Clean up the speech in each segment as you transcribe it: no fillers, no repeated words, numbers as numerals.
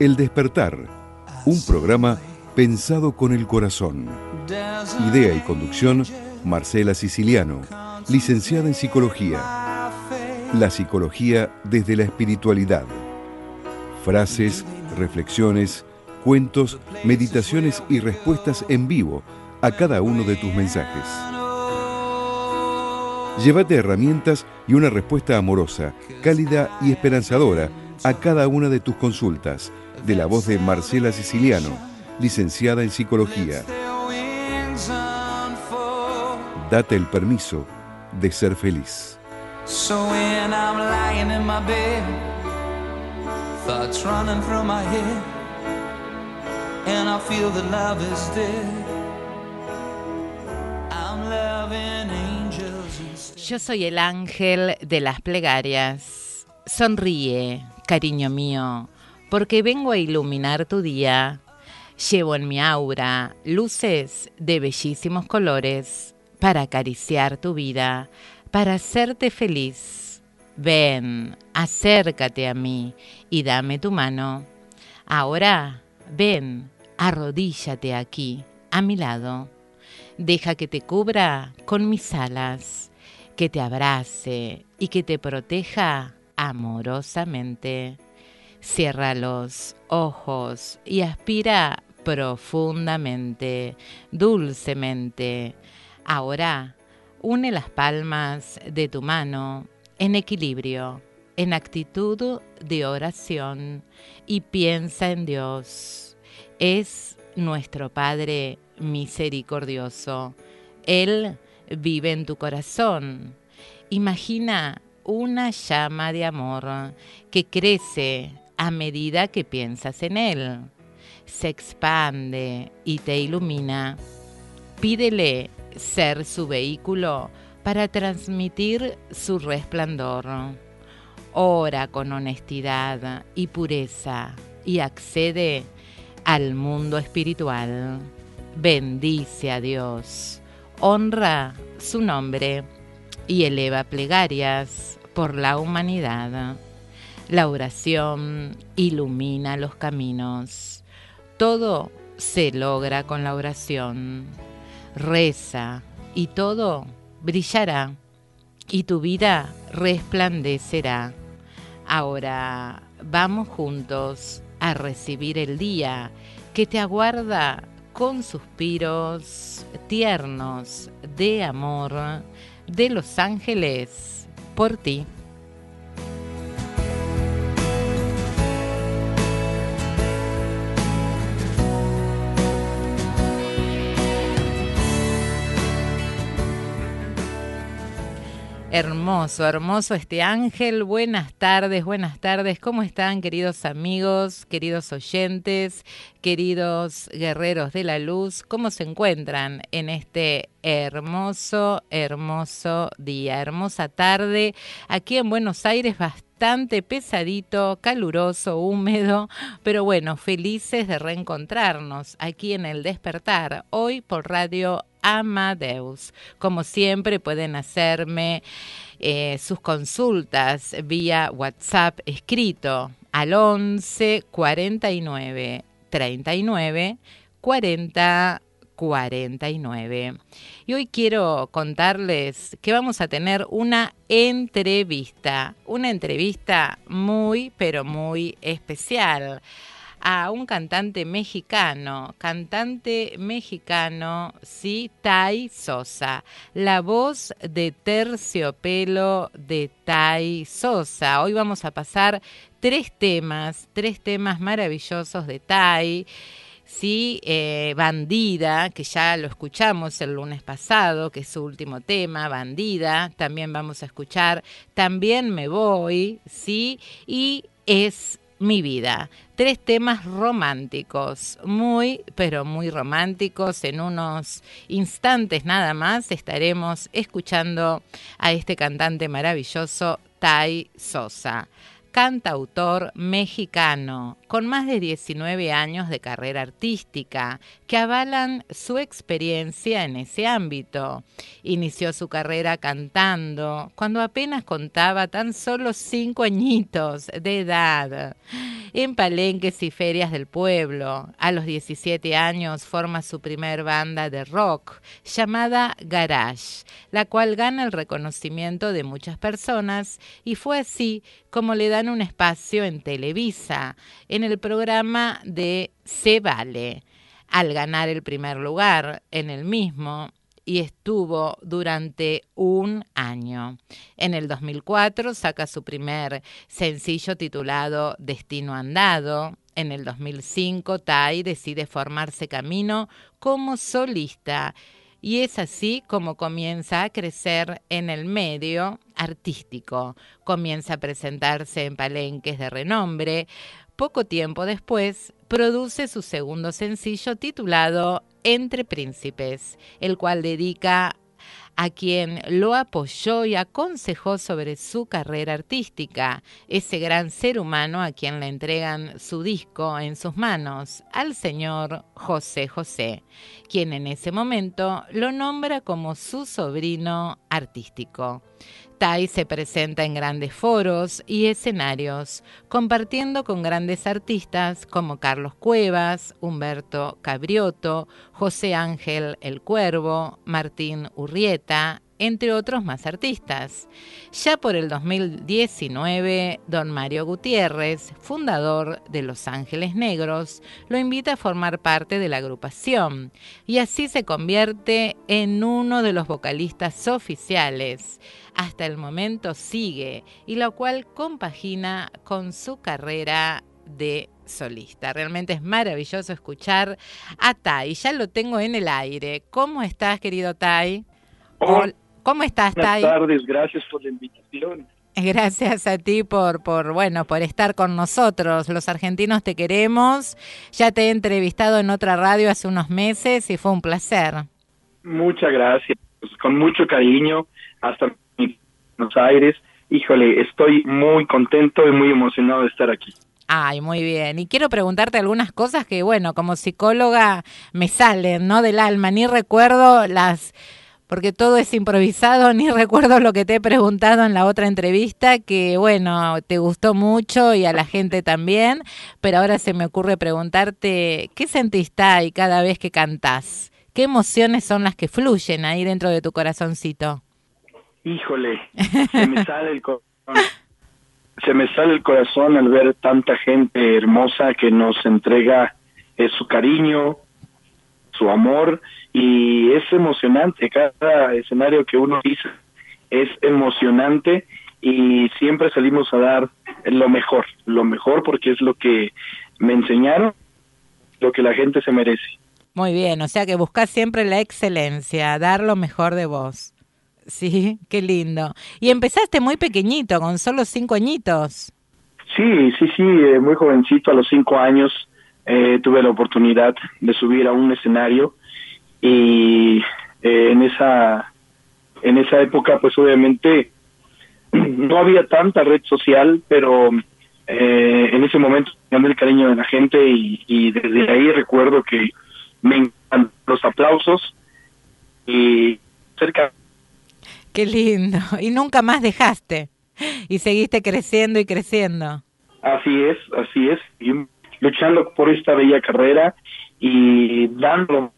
El Despertar, un programa pensado con el corazón. Idea y conducción, Marcela Siciliano, licenciada en Psicología. La psicología desde la espiritualidad. Frases, reflexiones, cuentos, meditaciones y respuestas en vivo a cada uno de tus mensajes. Llévate herramientas y una respuesta amorosa, cálida y esperanzadora a cada una de tus consultas, de la voz de Marcela Siciliano, licenciada en Psicología. Date el permiso de ser feliz. So when I'm lying in my bed, thoughts running through my head, and I feel that love is dead, I'm loving angels instead. Yo soy el ángel de las plegarias. Sonríe, cariño mío, porque vengo a iluminar tu día. Llevo en mi aura luces de bellísimos colores para acariciar tu vida, para hacerte feliz. Ven, acércate a mí y dame tu mano. Ahora, ven, arrodíllate aquí, a mi lado. Deja que te cubra con mis alas, que te abrace y que te proteja amorosamente. Cierra los ojos y aspira profundamente, dulcemente. Ahora, une las palmas de tu mano en equilibrio, en actitud de oración y piensa en Dios. Es nuestro Padre misericordioso. Él vive en tu corazón. Imagina una llama de amor que crece a medida que piensas en Él. Se expande y te ilumina. Pídele ser su vehículo para transmitir su resplandor. Ora con honestidad y pureza y accede al mundo espiritual. Bendice a Dios, honra su nombre y eleva plegarias por la humanidad. La oración ilumina los caminos. Todo se logra con la oración. Reza y todo brillará y tu vida resplandecerá. Ahora vamos juntos a recibir el día que te aguarda con suspiros tiernos de amor de los ángeles por ti. Hermoso, hermoso este ángel. Buenas tardes, ¿cómo están, queridos amigos, queridos oyentes, queridos guerreros de la luz? ¿Cómo se encuentran en este hermoso, hermoso día, hermosa tarde? Aquí en Buenos Aires, bastante pesadito, caluroso, húmedo, pero bueno, felices de reencontrarnos aquí en El Despertar, hoy por Radio Amadeus. Como siempre pueden hacerme sus consultas vía WhatsApp escrito al 11 49 39 40 49. Y hoy quiero contarles que vamos a tener una entrevista muy, pero muy especial a un cantante mexicano, sí, Tai Sosa, la voz de Terciopelo de Tai Sosa. Hoy vamos a pasar tres temas maravillosos de Tai. Sí, Bandida, que ya lo escuchamos el lunes pasado, que es su último tema, Bandida. También vamos a escuchar También me voy, sí, y Es mi vida. Tres temas románticos, muy, pero muy románticos. En unos instantes nada más estaremos escuchando a este cantante maravilloso, Tai Sosa. Cantautor mexicano con más de 19 años de carrera artística que avalan su experiencia en ese ámbito. Inició su carrera cantando cuando apenas contaba tan solo 5 añitos de edad en palenques y ferias del pueblo. A los 17 años forma su primer banda de rock llamada Garage, la cual gana el reconocimiento de muchas personas y fue así como le dan un espacio en Televisa, en el programa de Se Vale, al ganar el primer lugar en el mismo, y estuvo durante un año. En el 2004 saca su primer sencillo titulado Destino Andado. En el 2005 Tai decide formarse camino como solista y es así como comienza a crecer en el medio artístico. Comienza a presentarse en palenques de renombre. Poco tiempo después produce su segundo sencillo titulado Entre Príncipes, el cual dedica a quien lo apoyó y aconsejó sobre su carrera artística, ese gran ser humano a quien le entregan su disco en sus manos, al señor José José, quien en ese momento lo nombra como su sobrino artístico. Tai se presenta en grandes foros y escenarios, compartiendo con grandes artistas como Carlos Cuevas, Humberto Cabriotto, José Ángel El Cuervo, Martín Urrieta, entre otros más artistas. Ya por el 2019, don Mario Gutiérrez, fundador de Los Ángeles Negros, lo invita a formar parte de la agrupación y así se convierte en uno de los vocalistas oficiales. Hasta el momento sigue, y lo cual compagina con su carrera de solista. Realmente es maravilloso escuchar a Tai. Ya lo tengo en el aire. ¿Cómo estás, querido Tai? Hola. ¿Cómo estás, Tai? Buenas tardes, gracias por la invitación. Gracias a ti por estar con nosotros. Los argentinos te queremos. Ya te he entrevistado en otra radio hace unos meses y fue un placer. Muchas gracias, con mucho cariño, hasta Buenos Aires. Híjole, estoy muy contento y muy emocionado de estar aquí. Ay, muy bien. Y quiero preguntarte algunas cosas que, bueno, como psicóloga me salen, ¿no? Del alma. Ni recuerdo porque todo es improvisado, ni recuerdo lo que te he preguntado en la otra entrevista, que bueno, te gustó mucho y a la gente también, pero ahora se me ocurre preguntarte, ¿qué sentís, Tai, cada vez que cantás? ¿Qué emociones son las que fluyen ahí dentro de tu corazoncito? Híjole, se me sale el corazón. Se me sale el corazón al ver tanta gente hermosa que nos entrega su cariño, su amor, y es emocionante. Cada escenario que uno dice es emocionante y siempre salimos a dar lo mejor porque es lo que me enseñaron, lo que la gente se merece. Muy bien, o sea que buscás siempre la excelencia, dar lo mejor de vos. Sí, qué lindo. Y empezaste muy pequeñito, con solo 5 añitos. Sí, muy jovencito, a los 5 años tuve la oportunidad de subir a un escenario y en esa época pues obviamente no había tanta red social, pero en ese momento gané el cariño de la gente y desde ahí recuerdo que me encantan los aplausos y cerca. Qué lindo. Y nunca más dejaste. Y seguiste creciendo y creciendo. Así es. Y luchando por esta bella carrera y dando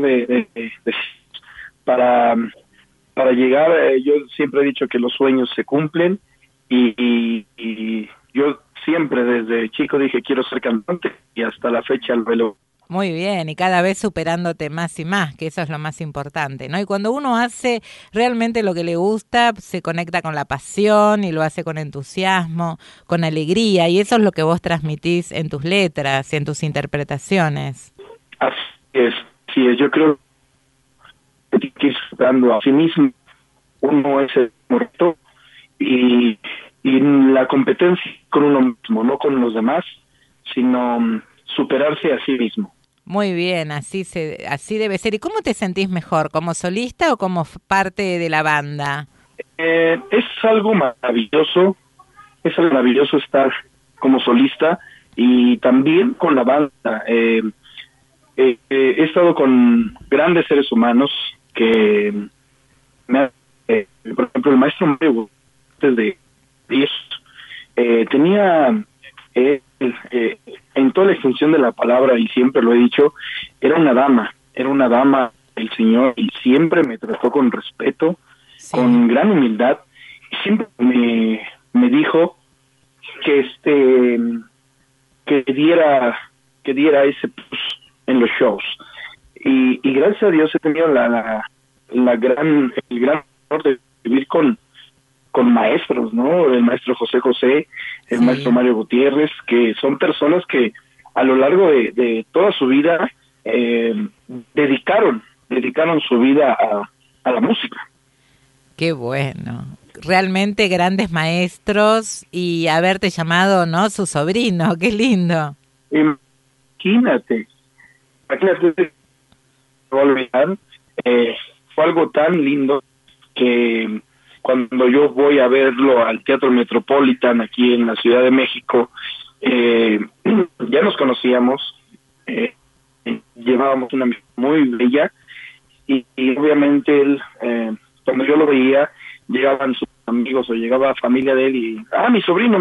para llegar. Yo siempre he dicho que los sueños se cumplen y yo siempre desde chico dije quiero ser cantante y hasta la fecha lo logro. Muy bien, y cada vez superándote más y más, que eso es lo más importante, ¿no? Y cuando uno hace realmente lo que le gusta, se conecta con la pasión y lo hace con entusiasmo, con alegría, y eso es lo que vos transmitís en tus letras y en tus interpretaciones. Así es. Yo creo que ir dando a sí mismo, uno es el muerto y la competencia con uno mismo, no con los demás, sino superarse a sí mismo. Muy bien, así debe ser. ¿Y cómo te sentís mejor, como solista o como parte de la banda? Es algo maravilloso estar como solista y también con la banda. He estado con grandes seres humanos que por ejemplo, el maestro Mario, desde 10, tenía en toda la extensión de la palabra, y siempre lo he dicho, era una dama el Señor, y siempre me trató con respeto, Sí. con gran humildad, y siempre me dijo que que diera ese plus en los shows, y gracias a Dios he tenido el gran honor de vivir con maestros, ¿no? El maestro José José, el Sí. maestro Mario Gutiérrez, que son personas que a lo largo de toda su vida dedicaron su vida a la música. Qué bueno. Realmente grandes maestros y haberte llamado, ¿no? Su sobrino, qué lindo. Imagínate, no voy a olvidar, fue algo tan lindo que cuando yo voy a verlo al Teatro Metropolitan aquí en la Ciudad de México, ya nos conocíamos, llevábamos una amistad muy bella, y obviamente él, cuando yo lo veía, llegaban sus amigos o llegaba familia de él y, mi sobrino.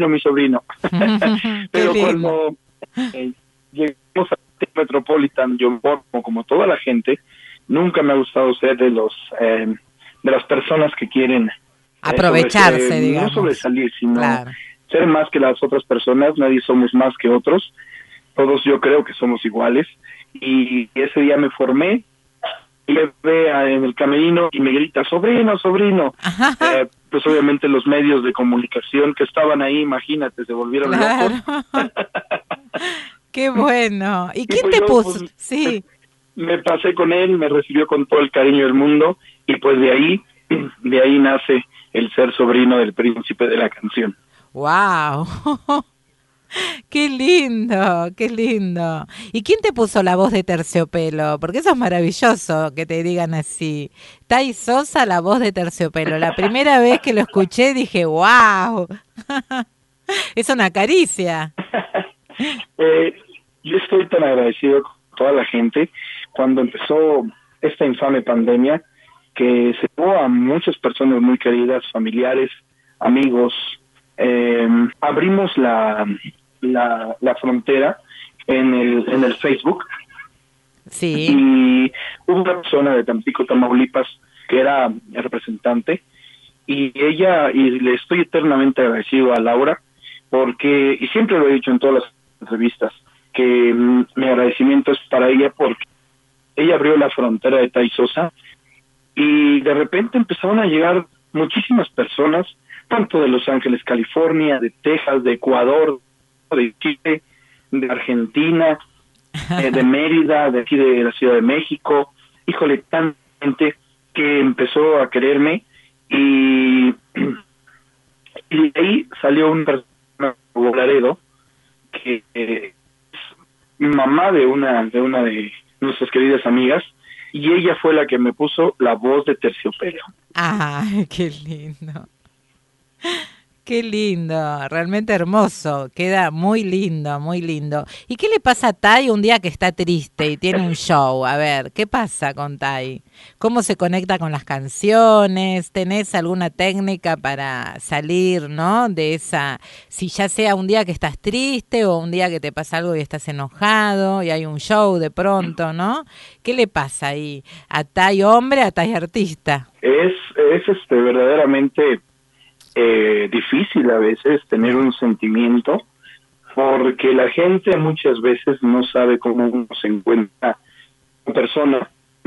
Pero cuando llegamos al Teatro Metropolitan, yo como toda la gente, nunca me ha gustado ser de las personas que quieren aprovecharse, digamos. No sobresalir, sino claro. ser más que las otras personas. Nadie somos más que otros, todos yo creo que somos iguales, y ese día me formé, y me ve en el camerino y me grita, sobrino. Pues obviamente los medios de comunicación que estaban ahí, imagínate, se volvieron locos. Qué bueno. ¿Y quién pues te yo, puso? Pues, Sí. Me pasé con él, me recibió con todo el cariño del mundo, y pues de ahí nace el ser sobrino del príncipe de la canción. ¡Wow! ¡Qué lindo! ¡Qué lindo! ¿Y quién te puso la voz de Terciopelo? Porque eso es maravilloso que te digan así. Tai Sosa, la voz de Terciopelo. La primera vez que lo escuché dije, ¡wow! Es una caricia. Yo estoy tan agradecido con toda la gente. Cuando empezó esta infame pandemia, que se llevó a muchas personas muy queridas, familiares, amigos, abrimos la frontera en el Facebook. Sí. Y hubo una persona de Tampico, Tamaulipas, que era representante, y le estoy eternamente agradecido a Laura, porque, y siempre lo he dicho en todas las entrevistas, que mi agradecimiento es para ella, porque ella abrió la frontera de Tai Sosa, y de repente empezaron a llegar muchísimas personas, tanto de Los Ángeles, California, de Texas, de Ecuador, de Chile, de Argentina, de Mérida, de aquí de la Ciudad de México. Híjole, tanta gente que empezó a quererme, y de ahí salió una persona, Laredo, que es mamá de una de nuestras queridas amigas, y ella fue la que me puso la voz de Terciopelo. ¡Ay, qué lindo! Qué lindo, realmente hermoso, queda muy lindo, muy lindo. ¿Y qué le pasa a Tai un día que está triste y tiene un show? A ver, ¿qué pasa con Tai? ¿Cómo se conecta con las canciones? ¿Tenés alguna técnica para salir, no? De esa, si ya sea un día que estás triste o un día que te pasa algo y estás enojado y hay un show de pronto, ¿no? ¿Qué le pasa ahí? ¿A Tai hombre, a Tai artista? Es verdaderamente difícil a veces tener un sentimiento, porque la gente muchas veces no sabe cómo uno se encuentra en persona,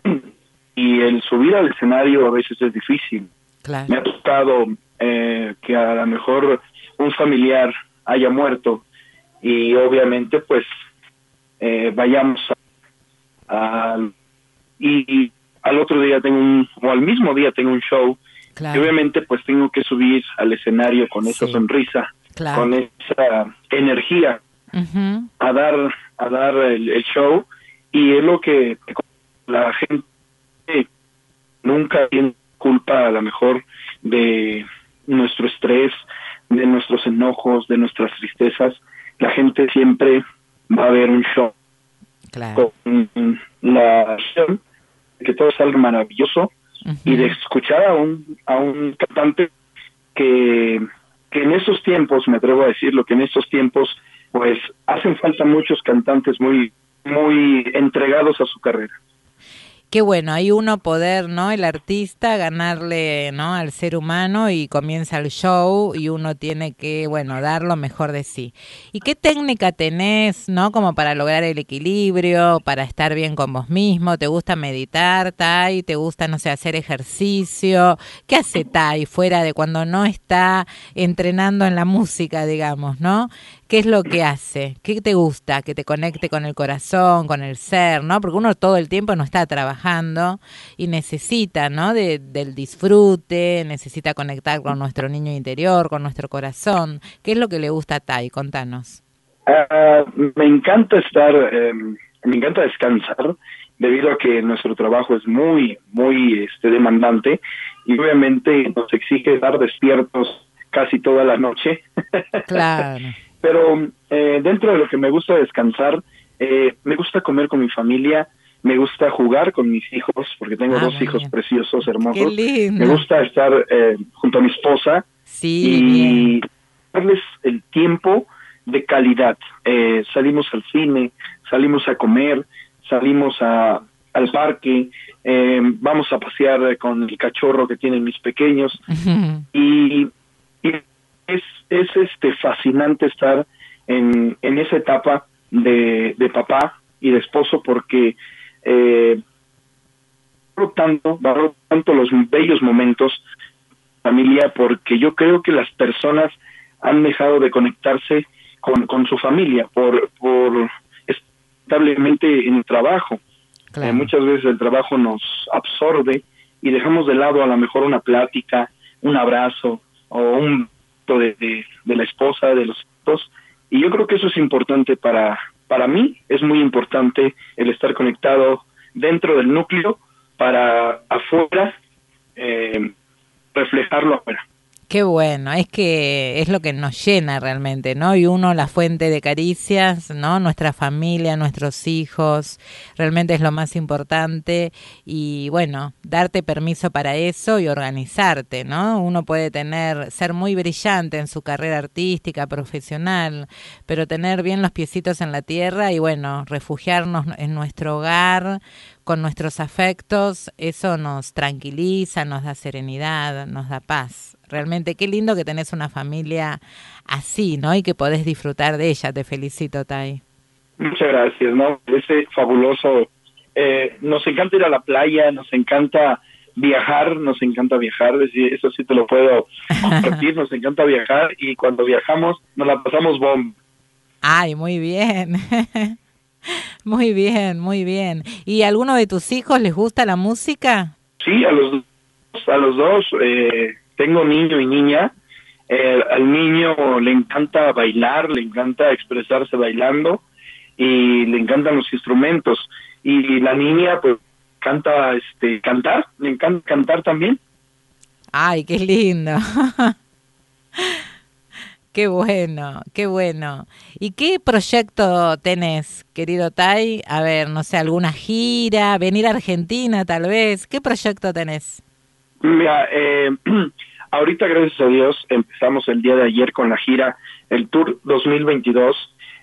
y el subir al escenario a veces es difícil. Claro. Me ha tocado que a lo mejor un familiar haya muerto, y obviamente pues vayamos y al otro día o al mismo día tengo un show. Claro. Y obviamente pues tengo que subir al escenario con esa sonrisa, claro, con esa energía, uh-huh, a dar el show, y es lo que la gente nunca tiene culpa a lo mejor de nuestro estrés, de nuestros enojos, de nuestras tristezas. La gente siempre va a ver un show, claro, con la acción de que todo salga maravilloso, uh-huh, y de escuchar a un cantante que que en estos tiempos, me atrevo a decirlo, que en estos tiempos pues hacen falta muchos cantantes muy entregados a su carrera. Qué bueno, hay uno poder, ¿no? El artista ganarle, ¿no? Al ser humano y comienza el show y uno tiene que, bueno, dar lo mejor de sí. ¿Y qué técnica tenés, ¿no? Como para lograr el equilibrio, para estar bien con vos mismo? ¿Te gusta meditar, Tai? ¿Te gusta, no sé, hacer ejercicio? ¿Qué hace Tai fuera de cuando no está entrenando en la música, digamos, ¿no? ¿Qué es lo que hace? ¿Qué te gusta? Que te conecte con el corazón, con el ser, ¿no? Porque uno todo el tiempo no está trabajando y necesita, ¿no? Del disfrute, necesita conectar con nuestro niño interior, con nuestro corazón. ¿Qué es lo que le gusta a Tai? Contanos. Me encanta me encanta descansar, debido a que nuestro trabajo es muy demandante y obviamente nos exige estar despiertos casi toda la noche. Claro. Pero dentro de lo que me gusta descansar, me gusta comer con mi familia, me gusta jugar con mis hijos, porque tengo dos hijos preciosos, hermosos. Qué lindo. Me gusta estar junto a mi esposa y darles el tiempo de calidad. Salimos al cine, salimos a comer, salimos al parque, vamos a pasear con el cachorro que tienen mis pequeños. y es fascinante estar en esa etapa de papá y de esposo, porque valoro tanto los bellos momentos familia, porque yo creo que las personas han dejado de conectarse con su familia por establemente en el trabajo. Claro. Muchas veces el trabajo nos absorbe y dejamos de lado a lo mejor una plática, un abrazo o un de la esposa, de los hijos, y yo creo que eso es importante para mí. Es muy importante el estar conectado dentro del núcleo para afuera reflejarlo afuera. Qué bueno, es que es lo que nos llena realmente, ¿no? Y uno, la fuente de caricias, ¿no? Nuestra familia, nuestros hijos, realmente es lo más importante. Y bueno, darte permiso para eso y organizarte, ¿no? Uno puede ser muy brillante en su carrera artística, profesional, pero tener bien los piecitos en la tierra y bueno, refugiarnos en nuestro hogar, con nuestros afectos, eso nos tranquiliza, nos da serenidad, nos da paz. Realmente qué lindo que tenés una familia así, ¿no? Y que podés disfrutar de ella. Te felicito, Tai. Muchas gracias, ¿no? Es fabuloso. Nos encanta ir a la playa, nos encanta viajar, eso sí te lo puedo compartir, nos encanta viajar y cuando viajamos nos la pasamos bomba. Ay, muy bien. Muy bien, muy bien. ¿Y a alguno de tus hijos les gusta la música? Sí, a los dos. Tengo niño y niña. Al niño le encanta bailar, le encanta expresarse bailando y le encantan los instrumentos. Y la niña, pues, cantar, le encanta cantar también. Ay, qué lindo. Qué bueno, qué bueno. ¿Y qué proyecto tenés, querido Tai? A ver, no sé, alguna gira, venir a Argentina tal vez. ¿Qué proyecto tenés? Mira, ahorita, gracias a Dios, empezamos el día de ayer con la gira, el Tour 2022,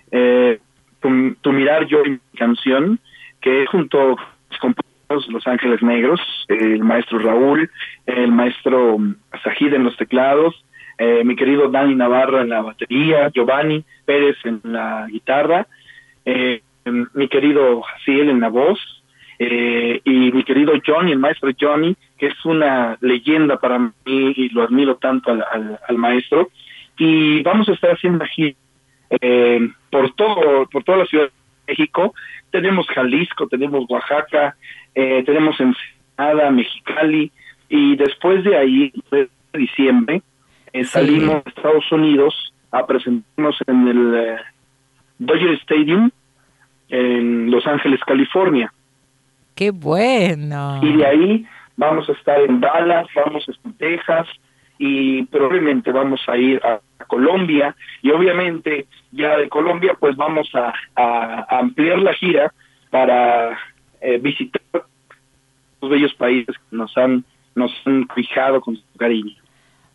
Tu Mirar, Yo y Mi Canción, que junto a los compañeros Los Ángeles Negros, el maestro Raúl, el maestro Sajid en los teclados, mi querido Dani Navarro en la batería, Giovanni Pérez en la guitarra, mi querido Jaciel en la voz, y mi querido Johnny, el maestro Johnny, que es una leyenda para mí y lo admiro tanto al maestro. Y vamos a estar haciendo aquí por toda la Ciudad de México. Tenemos Jalisco, tenemos Oaxaca, tenemos Ensenada, Mexicali, y después de ahí, de diciembre, salimos a Estados Unidos a presentarnos en el Dodger Stadium en Los Ángeles, California. ¡Qué bueno! Y de ahí vamos a estar en Dallas, vamos a estar en Texas y probablemente vamos a ir a Colombia, y obviamente ya de Colombia pues vamos a ampliar la gira para visitar los bellos países que nos han fijado con su cariño.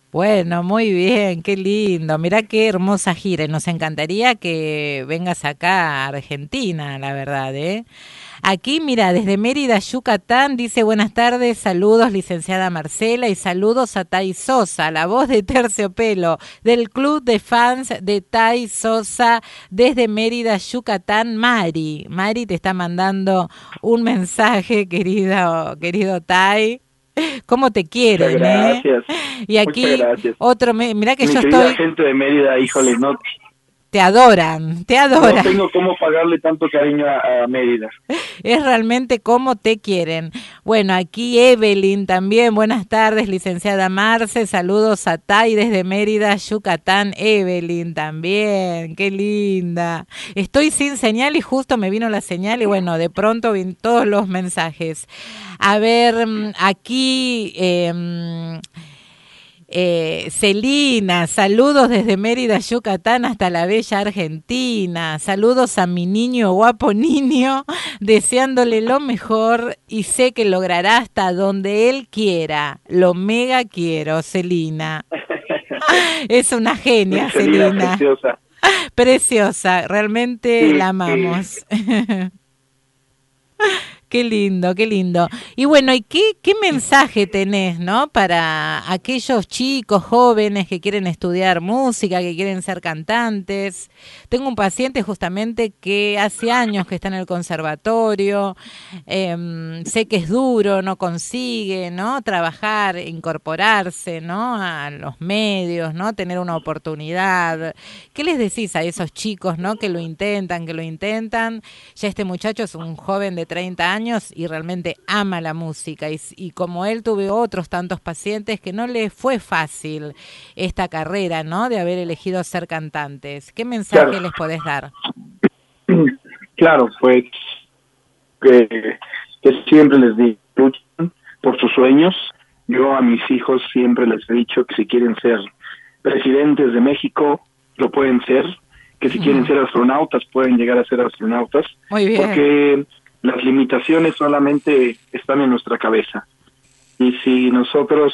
Bueno, muy bien, qué lindo. Mirá qué hermosa gira. Y nos encantaría que vengas acá a Argentina, la verdad, ¿eh? Aquí, mira, desde Mérida, Yucatán, dice buenas tardes, saludos, licenciada Marcela, y saludos a Tai Sosa, la voz de Terciopelo, del club de fans de Tai Sosa, desde Mérida, Yucatán, Mari. Mari te está mandando un mensaje, querido Tai. ¿Cómo te quieren, Muchas gracias. Y aquí Muchas gracias. otro, mirá que Mi yo querida estoy... gente de Mérida, híjole, no Te adoran, te adoran. no tengo cómo pagarle tanto cariño a Mérida. Es realmente como te quieren. Bueno, aquí Evelyn también. Buenas tardes, licenciada Marce. Saludos a Tai desde Mérida, Yucatán. Evelyn también. Qué linda. Estoy sin señal y justo me vino la señal y bueno, de pronto vi todos los mensajes. A ver, aquí... Celina, saludos desde Mérida, Yucatán hasta la bella Argentina. Saludos a mi niño, guapo niño, deseándole lo mejor y sé que logrará hasta donde él quiera. Lo mega quiero, Celina. Es una genia, Celina. Preciosa. Preciosa, realmente Sí, la amamos. Qué lindo, qué lindo. Y bueno, ¿y qué mensaje tenés, no? Para aquellos chicos jóvenes que quieren estudiar música, que quieren ser cantantes. Tengo un paciente justamente que hace años que está en el conservatorio. Sé que es duro, no consigue, ¿no? Trabajar, incorporarse, ¿no? A los medios, ¿no? Tener una oportunidad. ¿Qué les decís a esos chicos, ¿no? Que lo intentan? Ya este muchacho es un joven de 30 años y realmente ama la música y como él tuve otros tantos pacientes que no le fue fácil esta carrera, ¿no? De haber elegido ser cantantes. ¿Qué mensaje les podés dar? Claro, pues que siempre les digo, luchen por sus sueños. Yo a mis hijos siempre les he dicho que si quieren ser presidentes de México, lo pueden ser, que si quieren ser astronautas, pueden llegar a ser astronautas. Muy bien. Porque las limitaciones solamente están en nuestra cabeza. Y si nosotros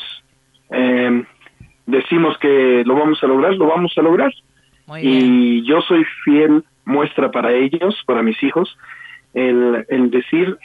decimos que lo vamos a lograr, lo vamos a lograr. Muy bien. Y yo soy fiel muestra para ellos, para mis hijos, el decir,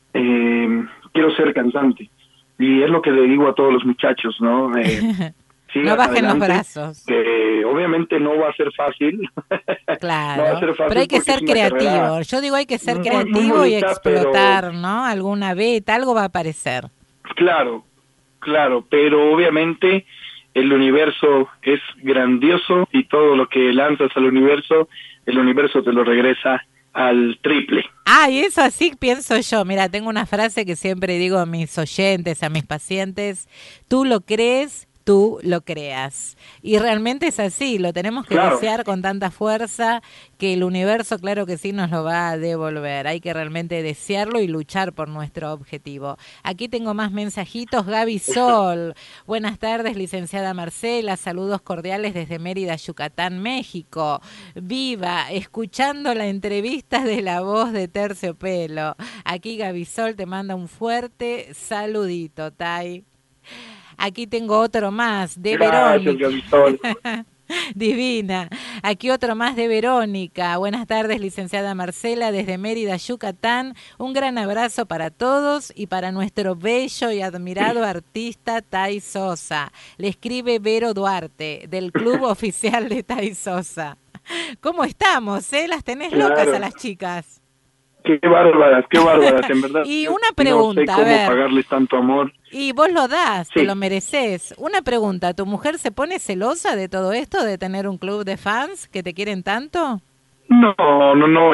quiero ser cantante. Y es lo que le digo a todos los muchachos, ¿no? No bajen los brazos. Que obviamente no va a ser fácil. Claro, no va a ser fácil, pero hay que ser creativo. Yo digo hay que ser creativo y explotar, ¿no? Alguna beta, algo va a aparecer. Claro, pero obviamente el universo es grandioso y todo lo que lanzas al universo, el universo te lo regresa al triple. Y eso así pienso yo. Mira, tengo una frase que siempre digo a mis oyentes, a mis pacientes: tú lo crees, tú lo creas. Y realmente es así, lo tenemos que desear con tanta fuerza que el universo, claro que sí, nos lo va a devolver. Hay que realmente desearlo y luchar por nuestro objetivo. Aquí tengo más mensajitos. Gaby Sol, buenas tardes, licenciada Marcela, saludos cordiales desde Mérida, Yucatán, México. Viva, escuchando la entrevista de La Voz de Terciopelo. Aquí Gaby Sol te manda un fuerte saludito, Tai. Aquí tengo otro más de Verónica. Divina. Aquí otro más de Verónica. Buenas tardes, licenciada Marcela, desde Mérida, Yucatán. Un gran abrazo para todos y para nuestro bello y admirado artista Tai Sosa. Le escribe Vero Duarte, del Club Oficial de Tai Sosa. ¿Cómo estamos, Las tenés locas a las chicas. Qué bárbaras, en verdad. Y una pregunta, no sé cómo pagarles tanto amor. Y vos lo das, te lo mereces. Una pregunta, ¿tu mujer se pone celosa de todo esto, de tener un club de fans que te quieren tanto? No,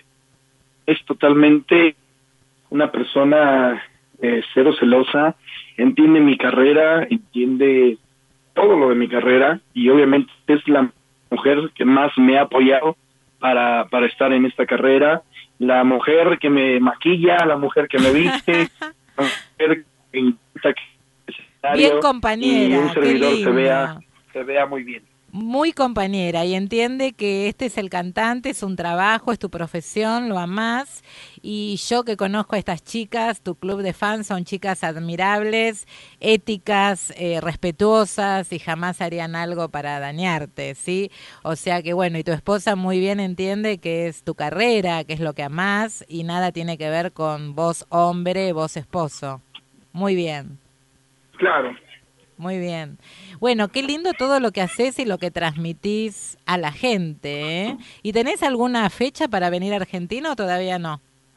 es totalmente una persona cero celosa, entiende mi carrera, entiende todo lo de mi carrera y obviamente es la mujer que más me ha apoyado para estar en esta carrera. La mujer que me maquilla, la mujer que me viste, la mujer que bien compañera, y un servidor se vea muy bien. muy compañera y entiende que este es el cantante, es un trabajo, es tu profesión, lo amás. Y yo que conozco a estas chicas, tu club de fans son chicas admirables, éticas, respetuosas y jamás harían algo para dañarte, ¿sí? O sea que bueno, y tu esposa muy bien entiende que es tu carrera, que es lo que amás y nada tiene que ver con vos hombre, vos esposo. Muy bien. Claro. Muy bien. Bueno, qué lindo todo lo que haces y lo que transmitís a la gente, ¿eh? ¿Y tenés alguna fecha para venir a Argentina o todavía no?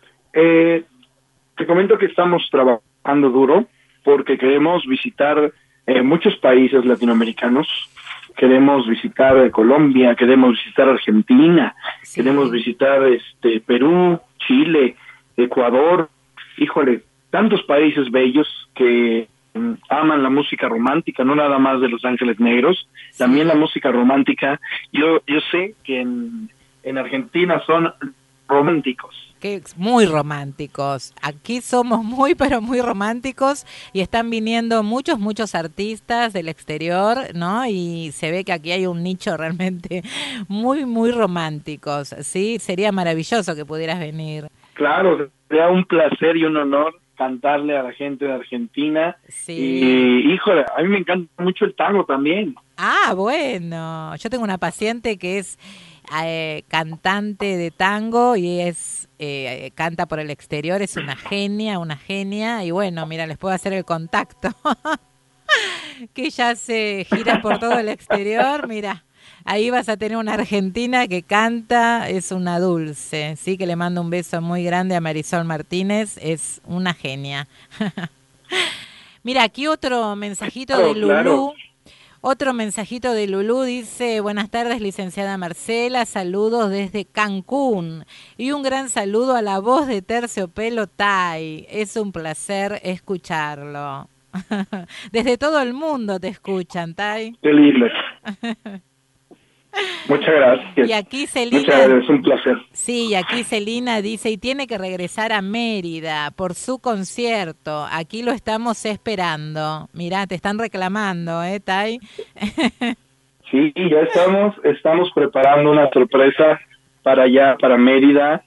Te comento que estamos trabajando duro porque queremos visitar muchos países latinoamericanos. Queremos visitar Colombia, queremos visitar Argentina, Sí. queremos visitar Perú, Chile, Ecuador. Híjole, tantos países bellos que aman la música romántica, no nada más de Los Ángeles Negros, Sí. también la música romántica. Yo sé que en Argentina son románticos. Que muy románticos. Aquí somos muy, pero muy románticos y están viniendo muchos artistas del exterior, ¿no? Y se ve que aquí hay un nicho realmente muy románticos, ¿sí? Sería maravilloso que pudieras venir. Claro, sería un placer y un honor cantarle a la gente de Argentina. Sí. Y, híjole, a mí me encanta mucho el tango también. Ah, bueno. Yo tengo una paciente que es cantante de tango y es canta por el exterior, es una genia. Y bueno, mira, les puedo hacer el contacto. Que ella hace giras por todo el exterior, mira. Ahí vas a tener una argentina que canta, es una dulce, sí, que le mando un beso muy grande a Marisol Martínez, es una genia. Mira, aquí otro mensajito de Lulú. Claro. Otro mensajito de Lulú dice, buenas tardes, licenciada Marcela, saludos desde Cancún y un gran saludo a la voz de Terciopelo Tai, es un placer escucharlo. Desde todo el mundo te escuchan, Tai. Qué lindo. Muchas gracias. Y aquí Celina, muchas gracias, es un placer. Sí, y aquí Celina dice, y tiene que regresar a Mérida por su concierto. Aquí lo estamos esperando. Mirá, te están reclamando, Tai. Sí, ya estamos preparando una sorpresa para allá, para Mérida.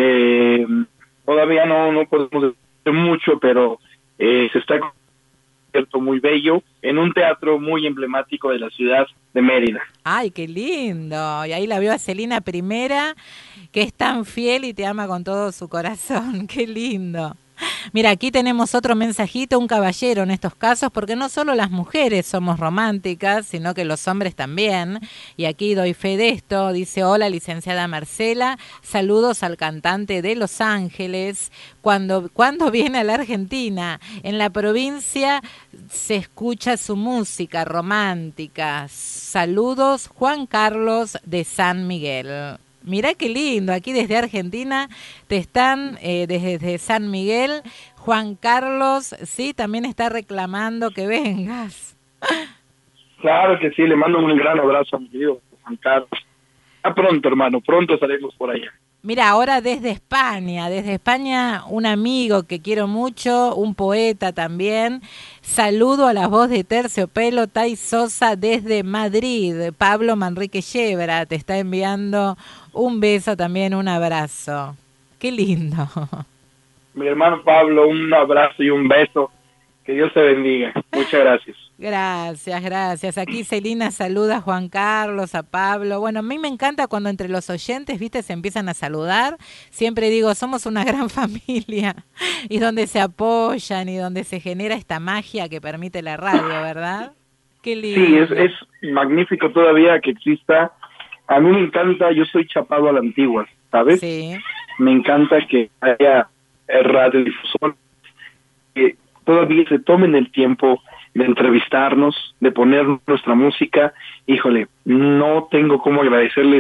Todavía no podemos decir mucho, pero se está concierto muy bello en un teatro muy emblemático de la ciudad de Mérida. Ay, qué lindo. Y ahí la veo a Celina Primera, que es tan fiel y te ama con todo su corazón. Qué lindo. Mira, aquí tenemos otro mensajito, un caballero en estos casos, porque no solo las mujeres somos románticas, sino que los hombres también. Y aquí doy fe de esto. Dice, hola, licenciada Marcela, saludos al cantante de Los Ángeles. Cuando viene a la Argentina, en la provincia se escucha su música romántica. Saludos, Juan Carlos de San Miguel. Mirá qué lindo, aquí desde Argentina te están, desde San Miguel, Juan Carlos, sí, también está reclamando que vengas. Claro que sí, le mando un gran abrazo a mi querido Juan Carlos. A pronto, hermano, pronto estaremos por allá. Mira, ahora desde España un amigo que quiero mucho, un poeta también. Saludo a la voz de Terciopelo Tai Sosa desde Madrid. Pablo Manrique Yebra te está enviando un beso también, un abrazo. Qué lindo. Mi hermano Pablo, un abrazo y un beso. Que Dios te bendiga. Muchas gracias. Gracias. Aquí Celina saluda a Juan Carlos, a Pablo. Bueno, a mí me encanta cuando entre los oyentes, viste, se empiezan a saludar. Siempre digo, somos una gran familia y donde se apoyan y donde se genera esta magia que permite la radio, ¿verdad? Qué lindo. Sí, es magnífico todavía que exista. A mí me encanta, yo soy chapado a la antigua, ¿sabes? Sí. Me encanta que haya radiodifusores que todavía se tomen el tiempo de entrevistarnos, de poner nuestra música. Híjole, no tengo cómo agradecerles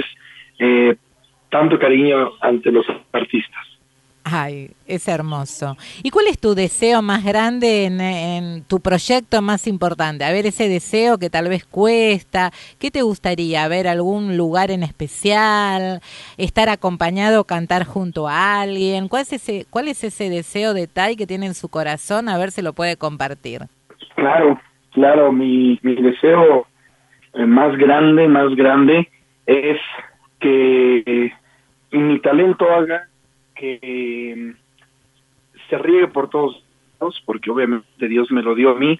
tanto cariño ante los artistas. Ay, es hermoso. ¿Y cuál es tu deseo más grande en tu proyecto más importante? A ver, ese deseo que tal vez cuesta. ¿Qué te gustaría? ¿Ver algún lugar en especial? ¿Estar acompañado, cantar junto a alguien? ¿Cuál es ese deseo de Tai que tiene en su corazón? A ver si lo puede compartir. Claro, mi deseo más grande, es que mi talento haga que se riegue por todos lados, porque obviamente Dios me lo dio a mí,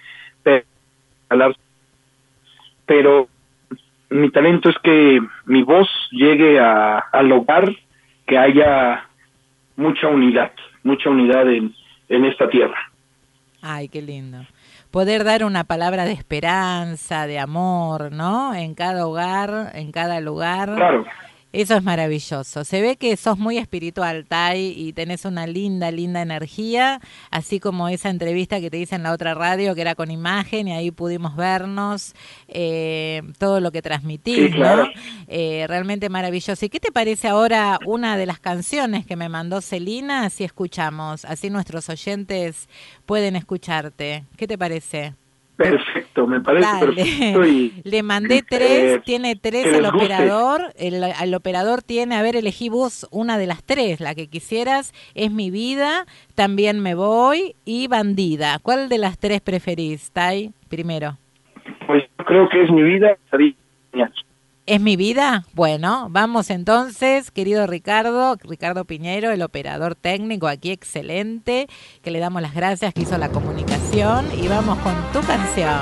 pero mi talento es que mi voz llegue al hogar, que haya mucha unidad en esta tierra. Ay, qué lindo. Poder dar una palabra de esperanza, de amor, ¿no? En cada hogar, en cada lugar. Claro. Eso es maravilloso. Se ve que sos muy espiritual, Tai, y tenés una linda energía, así como esa entrevista que te hice en la otra radio, que era con imagen, y ahí pudimos vernos, todo lo que transmitís, sí, claro, ¿no? Realmente maravilloso. ¿Y qué te parece ahora una de las canciones que me mandó Celina, si escuchamos? Así nuestros oyentes pueden escucharte. ¿Qué te parece? Perfecto, me parece perfecto. Y, le mandé 3, tiene 3 al operador, el operador tiene, a ver, elegí vos una de las 3, la que quisieras, Es mi vida, También me voy y Bandida. ¿Cuál de las 3 preferís, Tai, primero? Pues yo creo que Es mi vida. ¿Es mi vida? Bueno, vamos entonces, querido Ricardo Piñero, el operador técnico aquí excelente, que le damos las gracias, que hizo la comunicación, y vamos con tu canción.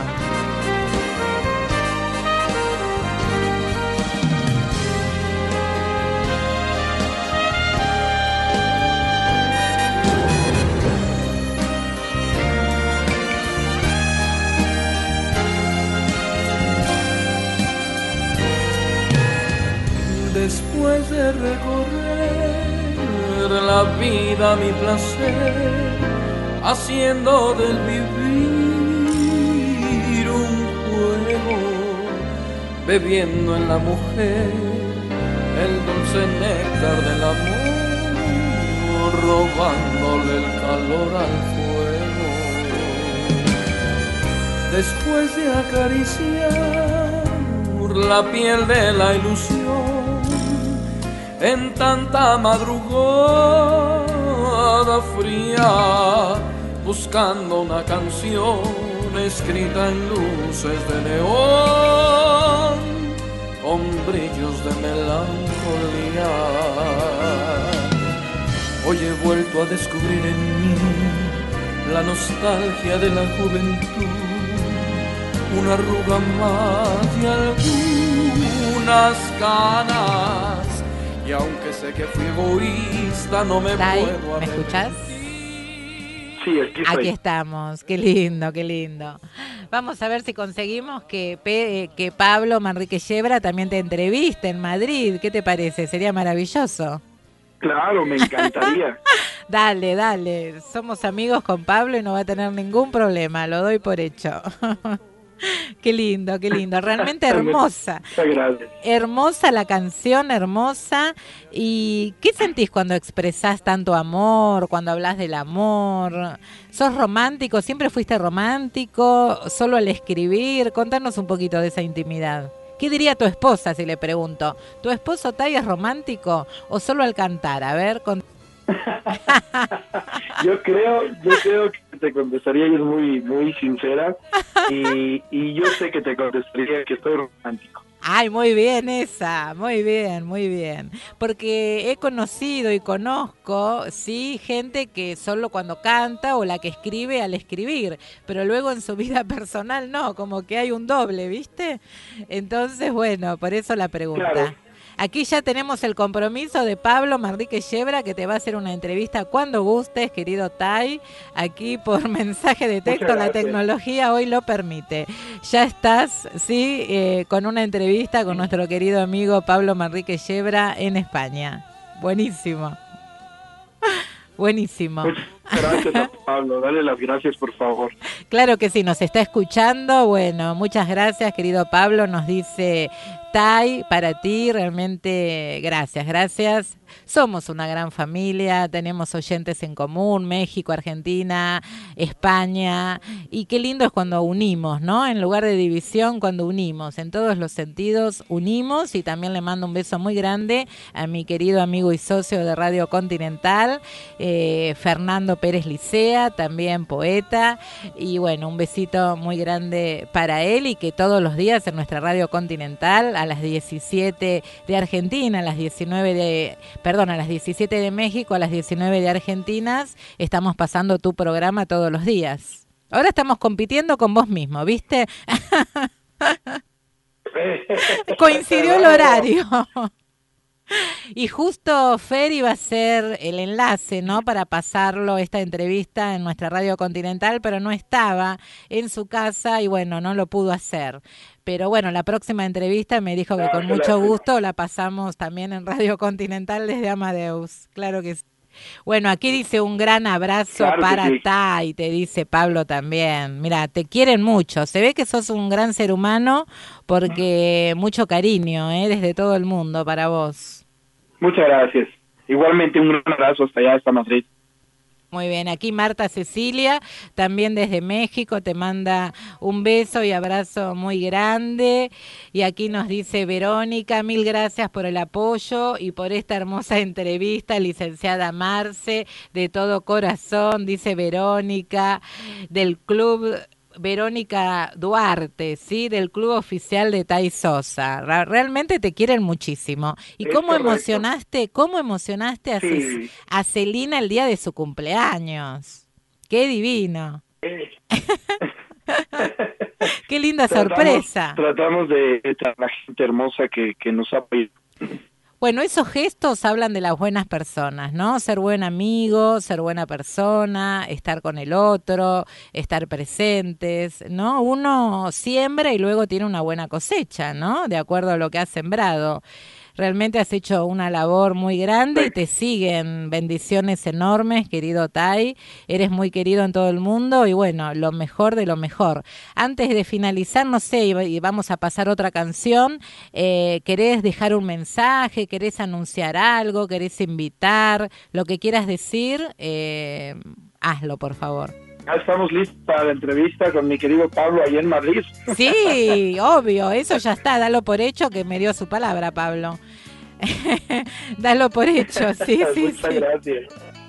Después de recorrer la vida, mi placer, haciendo del vivir un juego, bebiendo en la mujer el dulce néctar del amor, robándole el calor al fuego. Después de acariciar la piel de la ilusión, en tanta madrugada fría, buscando una canción escrita en luces de neón, con brillos de melancolía. Hoy he vuelto a descubrir en mí la nostalgia de la juventud, una arruga más y algunas canas. Y aunque sé que fui egoísta, no me puedo arrepentir. ¿Me escuchás? Sí, aquí estamos. Qué lindo, qué lindo. Vamos a ver si conseguimos que Pablo Manrique Yebra también te entreviste en Madrid. ¿Qué te parece? Sería maravilloso. Claro, me encantaría. Dale. Somos amigos con Pablo y no va a tener ningún problema. Lo doy por hecho. Qué lindo, realmente hermosa. Gracias. Hermosa la canción, hermosa. ¿Y qué sentís cuando expresás tanto amor, cuando hablas del amor? ¿Sos romántico? ¿Siempre fuiste romántico? ¿Solo al escribir? Contanos un poquito de esa intimidad. ¿Qué diría tu esposa si le pregunto? ¿Tu esposo Tai es romántico o solo al cantar? A ver, Yo creo que te contestaría, ella es muy sincera, y yo sé que te contestaría que estoy romántico. Ay, muy bien esa, muy bien. Porque he conocido y conozco, sí, gente que solo cuando canta o la que escribe al escribir, pero luego en su vida personal no, como que hay un doble, ¿viste? Entonces, bueno, por eso la pregunta. Claro. Aquí ya tenemos el compromiso de Pablo Manrique Yebra, que te va a hacer una entrevista cuando gustes, querido Tai. Aquí por mensaje de texto, la tecnología hoy lo permite. Ya estás, sí, con una entrevista con nuestro querido amigo Pablo Manrique Yebra en España. Buenísimo. Muchas gracias, Pablo. Dale las gracias, por favor. Claro que sí, nos está escuchando. Bueno, muchas gracias, querido Pablo. Nos dice Tai, para ti, realmente gracias. Somos una gran familia, tenemos oyentes en común, México, Argentina, España, y qué lindo es cuando unimos, ¿no? En lugar de división, cuando unimos, en todos los sentidos unimos. Y también le mando un beso muy grande a mi querido amigo y socio de Radio Continental, Fernando Alfonso Pérez Licea, también poeta, y bueno, un besito muy grande para él, y que todos los días en nuestra radio Continental a las 17 de Argentina, a las 17 de México, a las 19 de Argentina, estamos pasando tu programa todos los días. Ahora estamos compitiendo con vos mismo, ¿viste? Coincidió el horario. Y justo Fer iba a hacer el enlace, ¿no? Para pasarlo, esta entrevista en nuestra radio Continental, pero no estaba en su casa y bueno, no lo pudo hacer. Pero bueno, la próxima entrevista me dijo que con mucho gusto la pasamos también en Radio Continental desde Amadeus. Claro que sí. Bueno, aquí dice un gran abrazo para Tai, te dice Pablo también. Mira, te quieren mucho. Se ve que sos un gran ser humano porque mucho cariño, desde todo el mundo para vos. Muchas gracias. Igualmente un gran abrazo hasta allá, hasta Madrid. Muy bien, aquí Marta Cecilia, también desde México, te manda un beso y abrazo muy grande. Y aquí nos dice Verónica, mil gracias por el apoyo y por esta hermosa entrevista, licenciada Marce, de todo corazón, dice Verónica, del club... Verónica Duarte, ¿sí? Del Club Oficial de Tai Sosa. Realmente te quieren muchísimo. ¿Y cómo emocionaste a Celina el día de su cumpleaños? ¡Qué divino! ¡Qué linda sorpresa! Tratamos de la gente hermosa que nos apoya. Bueno, esos gestos hablan de las buenas personas, ¿no? Ser buen amigo, ser buena persona, estar con el otro, estar presentes, ¿no? Uno siembra y luego tiene una buena cosecha, ¿no? De acuerdo a lo que ha sembrado. Realmente has hecho una labor muy grande y te siguen bendiciones enormes, querido Tai. Eres muy querido en todo el mundo y bueno, lo mejor de lo mejor. Antes de finalizar, no sé, y vamos a pasar otra canción, ¿querés dejar un mensaje? ¿Querés anunciar algo? ¿Querés invitar? Lo que quieras decir, hazlo, por favor. Ya estamos listos para la entrevista con mi querido Pablo allá en Madrid. Sí, obvio, eso ya está, dalo por hecho que me dio su palabra, Pablo. Dalo por hecho, sí. Muchas gracias.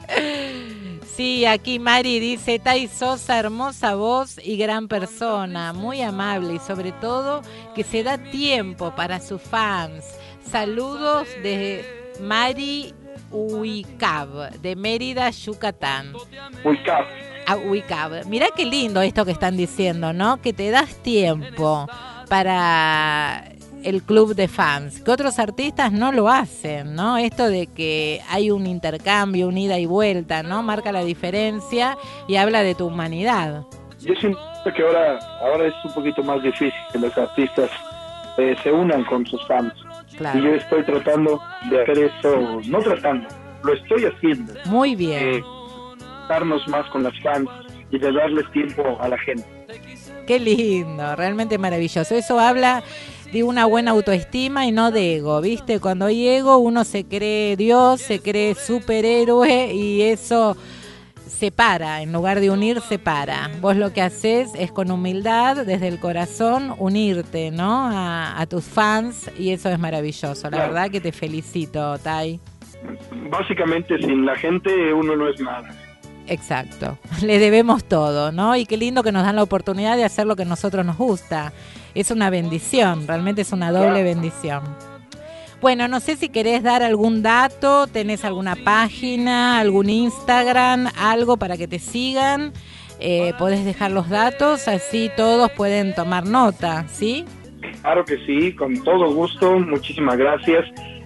Sí, aquí Mari dice, Tai Sosa, hermosa voz y gran persona, muy amable y sobre todo que se da tiempo para sus fans. Saludos desde Mari Huicab, de Mérida, Yucatán. Huicab. Mirá qué lindo esto que están diciendo, ¿no? Que te das tiempo para el club de fans, que otros artistas no lo hacen, ¿no? Esto de que hay un intercambio, un ida y vuelta, ¿no? Marca la diferencia y habla de tu humanidad. Yo siento que ahora es un poquito más difícil que los artistas se unan con sus fans. Claro. Y yo estoy tratando de hacer eso, no tratando, lo estoy haciendo. Muy bien. Darnos más con las fans y de darles tiempo a la gente. Qué lindo, realmente maravilloso. Eso habla de una buena autoestima y no de ego, ¿viste? Cuando hay ego uno se cree Dios, se cree superhéroe y eso separa, en lugar de unir, separa. Vos lo que haces es con humildad, desde el corazón, unirte, ¿no? A tus fans y eso es maravilloso. La verdad que te felicito, Tai. Básicamente sin la gente uno no es nada. Exacto, le debemos todo, ¿no? Y qué lindo que nos dan la oportunidad de hacer lo que a nosotros nos gusta. Es una bendición, realmente es una doble bendición. Bueno, no sé si querés dar algún dato, tenés alguna página, algún Instagram, algo para que te sigan. Podés dejar los datos, así todos pueden tomar nota, ¿sí? Claro que sí, con todo gusto, muchísimas gracias.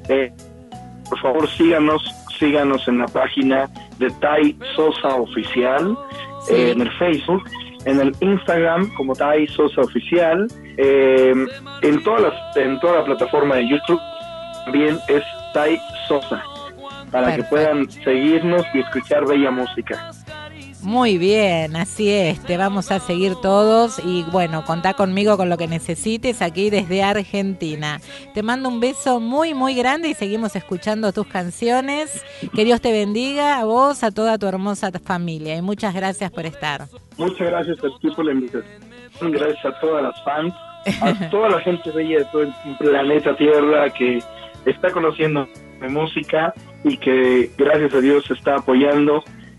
Por favor, síganos en la página de Tai Sosa Oficial, sí. En el Facebook, en el Instagram como Tai Sosa Oficial, en toda la plataforma de YouTube también es Tai Sosa, para Perfecto. Que puedan seguirnos y escuchar bella música. Muy bien, así es, te vamos a seguir todos y bueno, contá conmigo con lo que necesites aquí desde Argentina. Te mando un beso muy muy grande y seguimos escuchando tus canciones. Que Dios te bendiga a vos, a toda tu hermosa familia y muchas gracias por estar. Muchas gracias a ti por la invitación, gracias a todas las fans, a toda la gente bella de todo el planeta Tierra que está conociendo mi música y que gracias a Dios se está apoyando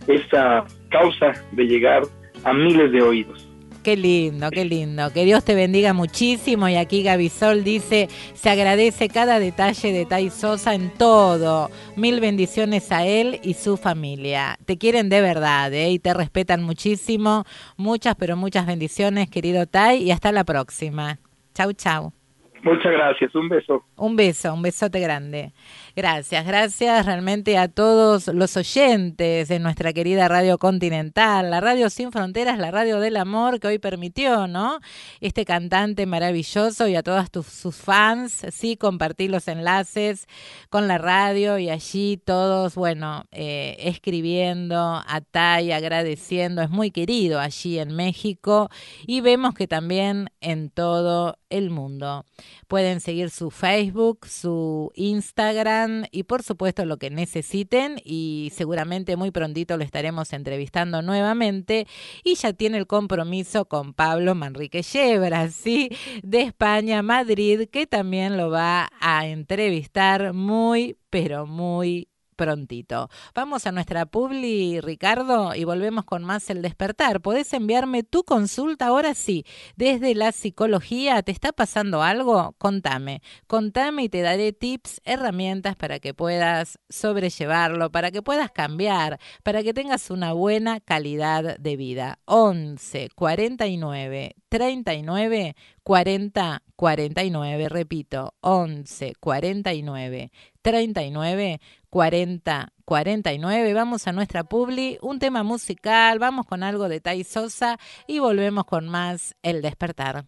esta causa de llegar a miles de oídos. Qué lindo, qué lindo. Que Dios te bendiga muchísimo. Y aquí Gaby Sol dice, se agradece cada detalle de Tai Sosa en todo. 1000 bendiciones a él y su familia. Te quieren de verdad, y te respetan muchísimo. Muchas, pero muchas bendiciones, querido Tai, y hasta la próxima. Chau, chau. Muchas gracias, un beso. Un besote grande. Gracias realmente a todos los oyentes de nuestra querida Radio Continental, la Radio Sin Fronteras, la Radio del Amor que hoy permitió, ¿no? Este cantante maravilloso, y a todas sus fans, sí, compartí los enlaces con la radio y allí todos, bueno, escribiendo a Tai, agradeciendo, es muy querido allí en México y vemos que también en todo el mundo. Pueden seguir su Facebook, su Instagram y por supuesto lo que necesiten, y seguramente muy prontito lo estaremos entrevistando nuevamente, y ya tiene el compromiso con Pablo Manrique Yebra, ¿sí? De España, Madrid, que también lo va a entrevistar muy, pero muy prontito. Vamos a nuestra publi, Ricardo, y volvemos con más El Despertar. Podés enviarme tu consulta ahora sí, desde la psicología. ¿Te está pasando algo? Contame y te daré tips, herramientas para que puedas sobrellevarlo, para que puedas cambiar, para que tengas una buena calidad de vida. 11 49 39 40 49, repito, 11 49 39 40 49. Vamos a nuestra publi, un tema musical, vamos con algo de Tai Sosa y volvemos con más El Despertar.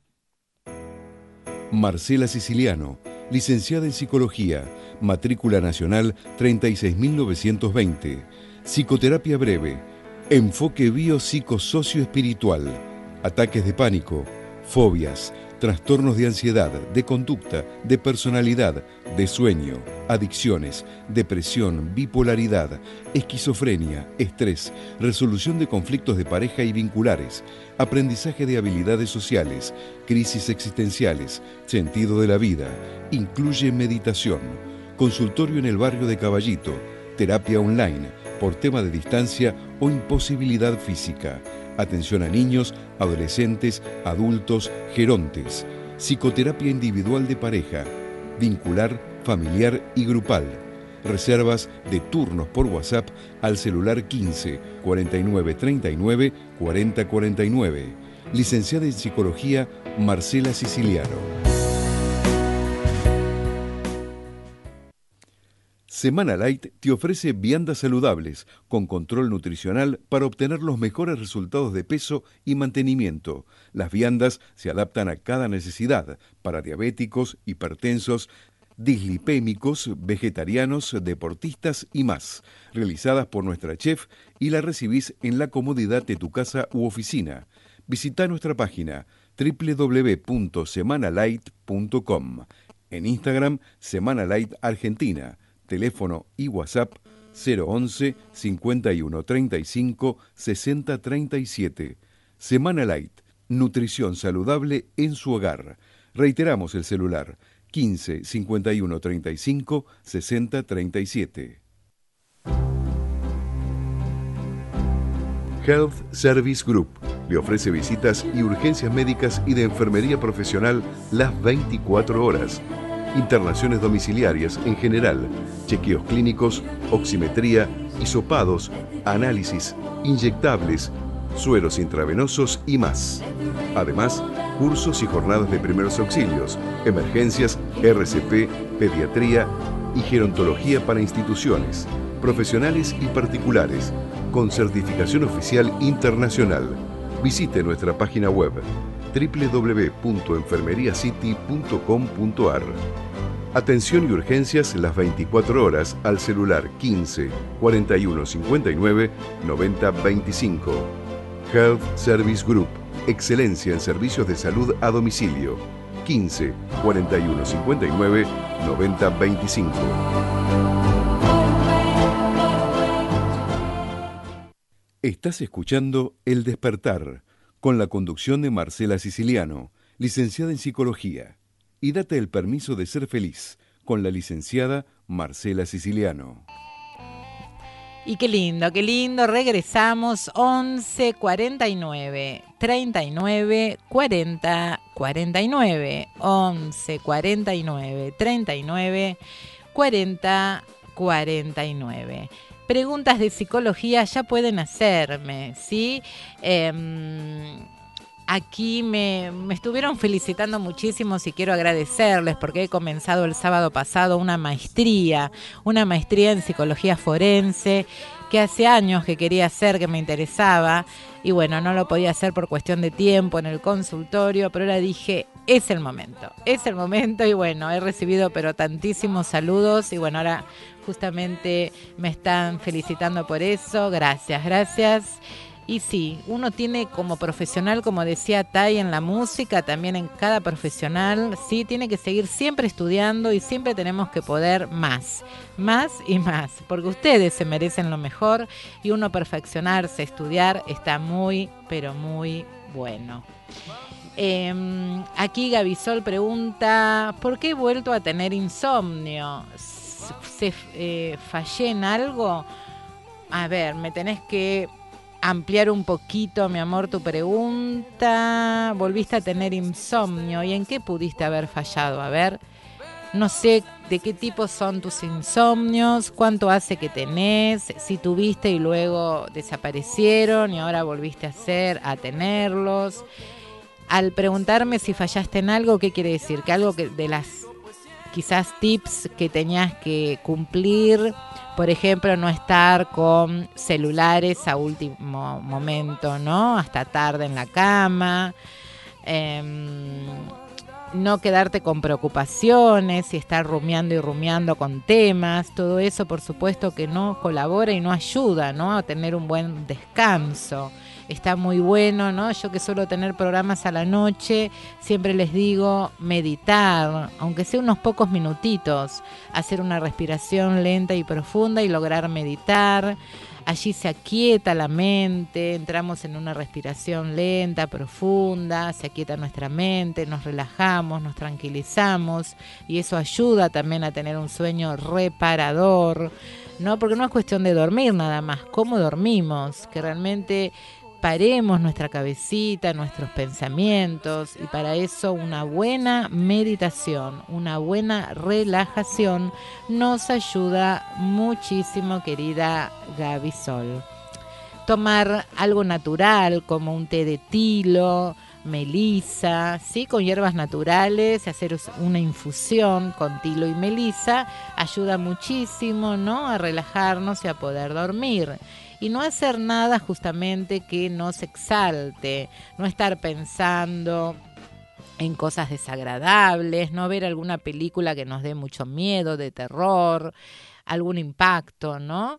Marcela Siciliano, licenciada en Psicología, matrícula nacional 36.920, psicoterapia breve, enfoque biopsicosocioespiritual, ataques de pánico, fobias, trastornos de ansiedad, de conducta, de personalidad, de sueño, adicciones, depresión, bipolaridad, esquizofrenia, estrés, resolución de conflictos de pareja y vinculares, aprendizaje de habilidades sociales, crisis existenciales, sentido de la vida, incluye meditación, consultorio en el barrio de Caballito, terapia online, por tema de distancia o imposibilidad física. Atención a niños, adolescentes, adultos, gerontes. Psicoterapia individual de pareja, vincular, familiar y grupal. Reservas de turnos por WhatsApp al celular 15 49 39 40 49. Licenciada en Psicología, Marcela Siciliano. Semana Light te ofrece viandas saludables con control nutricional para obtener los mejores resultados de peso y mantenimiento. Las viandas se adaptan a cada necesidad para diabéticos, hipertensos, dislipémicos, vegetarianos, deportistas y más. Realizadas por nuestra chef y la recibís en la comodidad de tu casa u oficina. Visita nuestra página www.semanalight.com. En Instagram, Semana Light Argentina. Teléfono y WhatsApp 011 51 35 60 37. Semana Light, nutrición saludable en su hogar. Reiteramos el celular 15 51 35 60 37. Health Service Group le ofrece visitas y urgencias médicas y de enfermería profesional las 24 horas. Internaciones domiciliarias en general, chequeos clínicos, oximetría, hisopados, análisis, inyectables, sueros intravenosos y más. Además, cursos y jornadas de primeros auxilios, emergencias, RCP, pediatría y gerontología para instituciones, profesionales y particulares, con certificación oficial internacional. Visite nuestra página web www.enfermeriacity.com.ar. Atención y urgencias las 24 horas al celular 15 41 59 90 25. Health Service Group, excelencia en servicios de salud a domicilio. 15 41 59 90 25. Estás escuchando El Despertar, con la conducción de Marcela Siciliano, licenciada en Psicología. Y date el permiso de ser feliz, con la licenciada Marcela Siciliano. Y qué lindo, regresamos 11 49 39 40 49, 11 49 39 40 49. Preguntas de psicología ya pueden hacerme, ¿sí? Aquí me estuvieron felicitando muchísimo y quiero agradecerles porque he comenzado el sábado pasado una maestría en psicología forense que hace años que quería hacer, que me interesaba y bueno, no lo podía hacer por cuestión de tiempo en el consultorio, pero ahora dije, es el momento y bueno, he recibido pero tantísimos saludos y bueno, ahora justamente me están felicitando por eso, gracias. Y sí, uno tiene como profesional, como decía Tai, en la música, también en cada profesional, sí, tiene que seguir siempre estudiando y siempre tenemos que poder más y más, porque ustedes se merecen lo mejor y uno perfeccionarse, estudiar, está muy, pero muy bueno. Aquí Gavisol pregunta, ¿por qué he vuelto a tener insomnio? ¿Fallé en algo? A ver, me tenés que ampliar un poquito, mi amor, tu pregunta. Volviste a tener insomnio. ¿Y en qué pudiste haber fallado? A ver, no sé de qué tipo son tus insomnios, cuánto hace que tenés, si tuviste y luego desaparecieron y ahora volviste a tenerlos. Al preguntarme si fallaste en algo, ¿qué quiere decir? Que algo que de las quizás tips que tenías que cumplir, por ejemplo, no estar con celulares a último momento, ¿no? Hasta tarde en la cama, no quedarte con preocupaciones y estar rumiando con temas, todo eso por supuesto que no colabora y no ayuda, ¿no? A tener un buen descanso. Está muy bueno, ¿no? Yo que suelo tener programas a la noche, siempre les digo meditar, aunque sea unos pocos minutitos, hacer una respiración lenta y profunda y lograr meditar. Allí se aquieta la mente, entramos en una respiración lenta, profunda, se aquieta nuestra mente, nos relajamos, nos tranquilizamos y eso ayuda también a tener un sueño reparador, ¿no? Porque no es cuestión de dormir nada más, cómo dormimos, que realmente paremos nuestra cabecita, nuestros pensamientos y para eso una buena meditación, una buena relajación nos ayuda muchísimo, querida Gavisol. Tomar algo natural como un té de tilo, melisa, ¿sí? Con hierbas naturales, hacer una infusión con tilo y melisa ayuda muchísimo, ¿no? A relajarnos y a poder dormir. Y no hacer nada justamente que nos exalte, no estar pensando en cosas desagradables, no ver alguna película que nos dé mucho miedo, de terror, algún impacto, ¿no?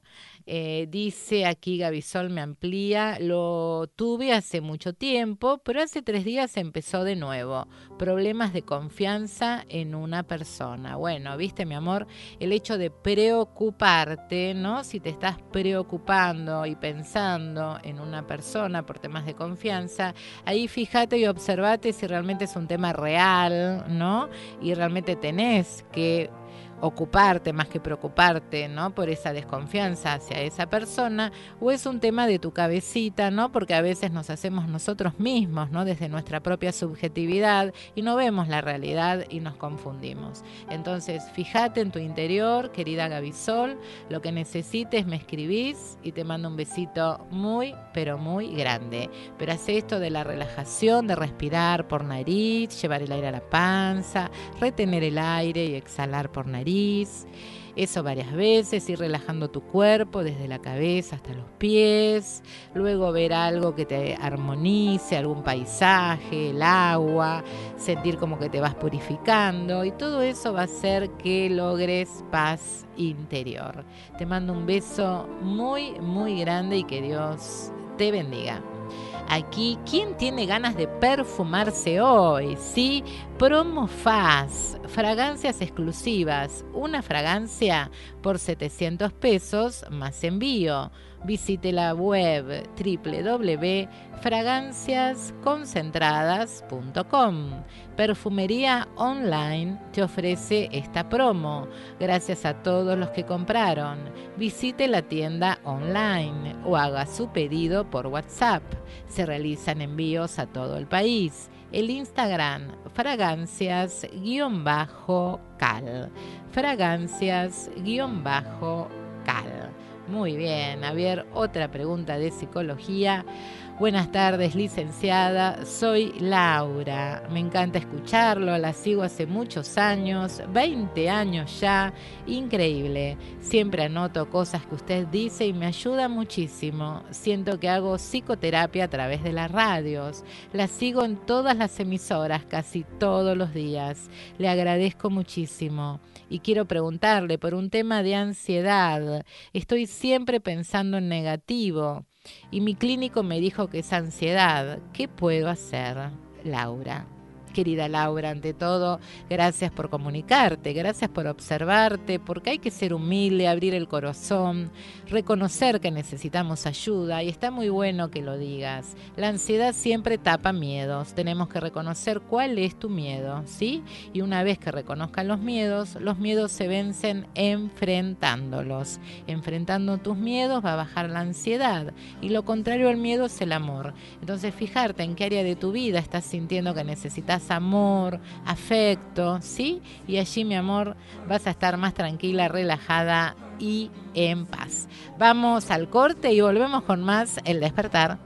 Dice aquí Gavisol, me amplía, lo tuve hace mucho tiempo, pero hace 3 días empezó de nuevo, problemas de confianza en una persona. Bueno, viste mi amor, el hecho de preocuparte, ¿no? Si te estás preocupando y pensando en una persona por temas de confianza, ahí fíjate y observate si realmente es un tema real, ¿no? Y realmente tenés que ocuparte más que preocuparte, ¿no? Por esa desconfianza hacia esa persona, o es un tema de tu cabecita, ¿no? Porque a veces nos hacemos nosotros mismos, ¿no? Desde nuestra propia subjetividad y no vemos la realidad y nos confundimos. Entonces, fíjate en tu interior, querida Gavisol, lo que necesites me escribís y te mando un besito muy, pero muy grande. Pero hace esto de la relajación, de respirar por nariz, llevar el aire a la panza, retener el aire y exhalar por nariz. Eso varias veces, ir relajando tu cuerpo desde la cabeza hasta los pies, luego ver algo que te armonice, algún paisaje, el agua, sentir como que te vas purificando y todo eso va a hacer que logres paz interior. Te mando un beso muy, muy grande y que Dios te bendiga. Aquí, ¿quién tiene ganas de perfumarse hoy? Sí, Promofaz, fragancias exclusivas, una fragancia por 700 pesos más envío. Visite la web www.fraganciasconcentradas.com. Perfumería Online te ofrece esta promo. Gracias a todos los que compraron. Visite la tienda online o haga su pedido por WhatsApp. Se realizan envíos a todo el país. El Instagram, fragancias_cal. Fragancias_cal. Muy bien, a ver, otra pregunta de psicología. Buenas tardes, licenciada. Soy Laura. Me encanta escucharlo, la sigo hace muchos años, 20 años ya. Increíble. Siempre anoto cosas que usted dice y me ayuda muchísimo. Siento que hago psicoterapia a través de las radios. La sigo en todas las emisoras casi todos los días. Le agradezco muchísimo. Y quiero preguntarle por un tema de ansiedad. Estoy siempre pensando en negativo. Y mi clínico me dijo que es ansiedad. ¿Qué puedo hacer, Laura? Querida Laura, ante todo, gracias por comunicarte, gracias por observarte, porque hay que ser humilde, abrir el corazón, reconocer que necesitamos ayuda, y está muy bueno que lo digas. La ansiedad siempre tapa miedos, tenemos que reconocer cuál es tu miedo, ¿sí? Y una vez que reconozcan los miedos se vencen enfrentándolos. Enfrentando tus miedos va a bajar la ansiedad, y lo contrario al miedo es el amor. Entonces, fijarte en qué área de tu vida estás sintiendo que necesitas amor, afecto, ¿sí? Y allí, mi amor, vas a estar más tranquila, relajada y en paz. Vamos al corte y volvemos con más El Despertar.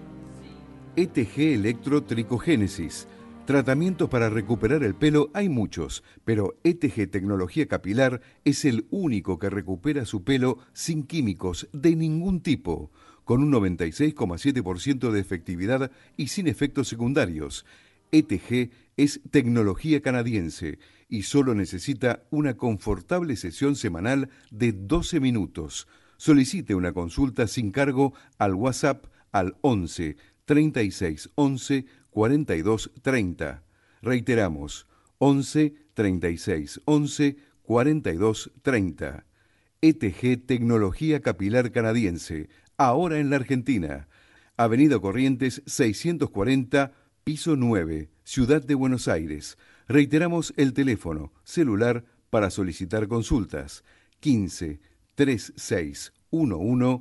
ETG Electrotricogénesis. Tratamientos para recuperar el pelo hay muchos, pero ETG Tecnología Capilar es el único que recupera su pelo sin químicos de ningún tipo, con un 96,7% de efectividad y sin efectos secundarios. ETG es tecnología canadiense y solo necesita una confortable sesión semanal de 12 minutos. Solicite una consulta sin cargo al WhatsApp al 11 36 11 42 30. Reiteramos, 11 36 11 42 30. ETG Tecnología Capilar Canadiense, ahora en la Argentina. Avenida Corrientes 640, piso 9, Ciudad de Buenos Aires. Reiteramos el teléfono celular para solicitar consultas: 15 36 11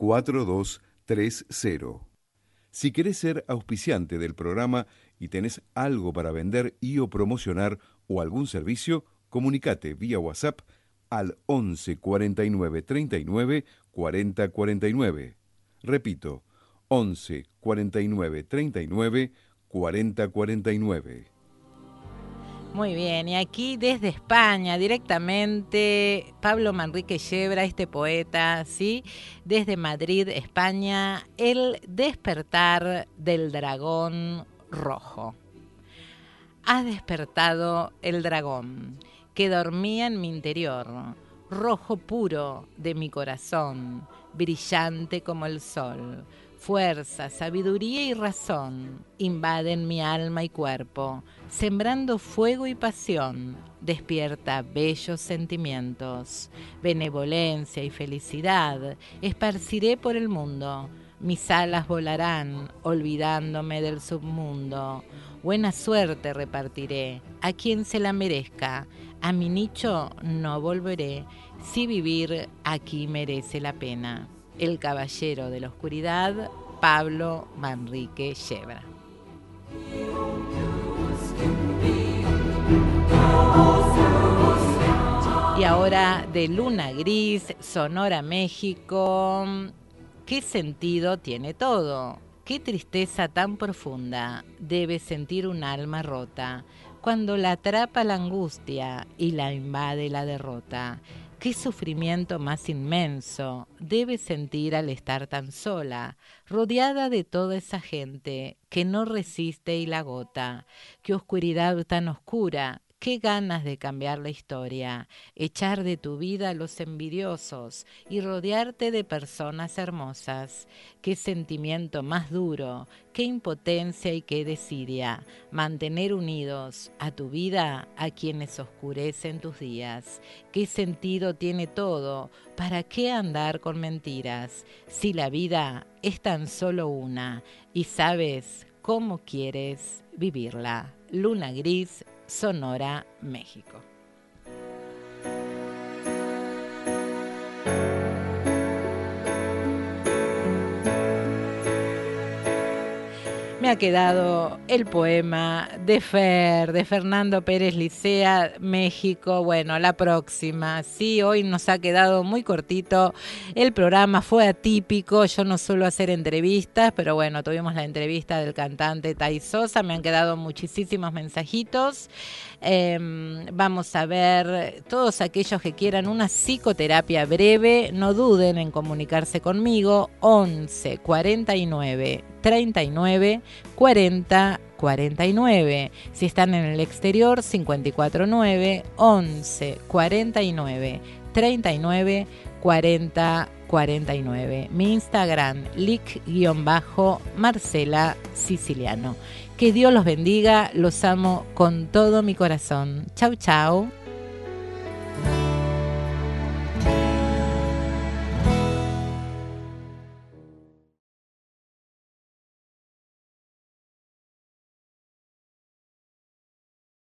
4230. Si querés ser auspiciante del programa y tenés algo para vender y o promocionar o algún servicio, comunicate vía WhatsApp al 11 49 39 40 49. Repito, 11 49 39 40 49. Muy bien, y aquí desde España directamente Pablo Manrique Yebra, este poeta, ¿sí? Desde Madrid, España, El despertar del dragón rojo. Ha despertado el dragón que dormía en mi interior, rojo puro de mi corazón, brillante como el sol. Fuerza, sabiduría y razón invaden mi alma y cuerpo, sembrando fuego y pasión, despierta bellos sentimientos, benevolencia y felicidad, esparciré por el mundo, mis alas volarán, olvidándome del submundo, buena suerte repartiré, a quien se la merezca, a mi nicho no volveré, si vivir aquí merece la pena. El caballero de la oscuridad, Pablo Manrique Yebra. Y ahora de Luna Gris, Sonora, México. ¿Qué sentido tiene todo? ¿Qué tristeza tan profunda debe sentir un alma rota cuando la atrapa la angustia y la invade la derrota? ¿Qué sufrimiento más inmenso debe sentir al estar tan sola, rodeada de toda esa gente que no resiste y la agota? ¿Qué oscuridad tan oscura qué ganas de cambiar la historia, echar de tu vida a los envidiosos y rodearte de personas hermosas. Qué sentimiento más duro, qué impotencia y qué desidia, mantener unidos a tu vida a quienes oscurecen tus días. ¿Qué sentido tiene todo? ¿Para qué andar con mentiras? Si la vida es tan solo una y sabes cómo quieres vivirla. Luna Gris, Sonora, México. Me ha quedado el poema de Fernando Pérez Licea, México. Bueno, la próxima. Sí, hoy nos ha quedado muy cortito. El programa fue atípico. Yo no suelo hacer entrevistas, pero bueno, tuvimos la entrevista del cantante Tai Sosa. Me han quedado muchísimos mensajitos. Vamos a ver, todos aquellos que quieran una psicoterapia breve, no duden en comunicarse conmigo. 11 49 39 40 49. Si están en el exterior, 549 11 49 39 40 49. Mi Instagram, lic_Marcela Siciliano. Que Dios los bendiga, los amo con todo mi corazón. Chau, chau.